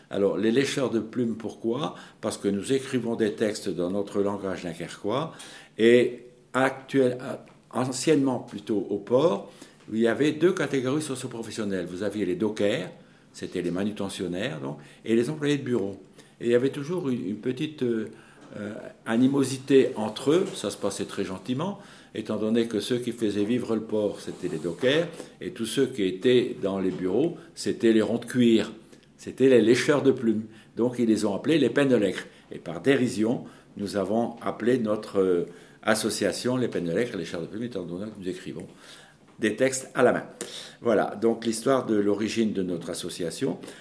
Alors, les lécheurs de plumes, pourquoi? Parce que nous écrivons des textes dans notre langage dunkerquois et anciennement plutôt au port, il y avait deux catégories socioprofessionnelles. Vous aviez les dockers, c'était les manutentionnaires, donc, et les employés de bureau. Et il y avait toujours une petite animosité entre eux, ça se passait très gentiment, étant donné que ceux qui faisaient vivre le port, c'était les dockers, et tous ceux qui étaient dans les bureaux, c'était les ronds de cuir, c'était les lécheurs de plumes. Donc ils les ont appelés les pendelectres. Et par dérision, nous avons appelé notre association les pendelectres, les lécheurs de plumes, étant donné que nous écrivons des textes à la main. Voilà, donc l'histoire de l'origine de notre association.